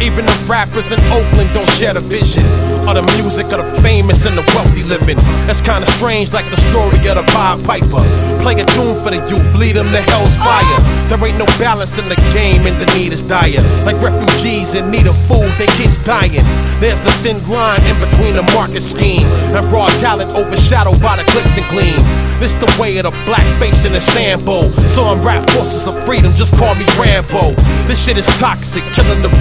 Even the rappers in Oakland don't share the vision of the music of the famous and the wealthy living. That's kinda strange, like the story of the Bob Piper. Play a tune for the youth, lead them to hell's fire. There ain't no balance in the game and the need is dire. Like refugees in need of food, they kids dying. There's the thin line in between the market scheme and raw talent overshadowed by the glitz and gleam. This the way of the black face in the sand bowl. So I'm rap forces of freedom, just call me Rambo. This shit is toxic, killing the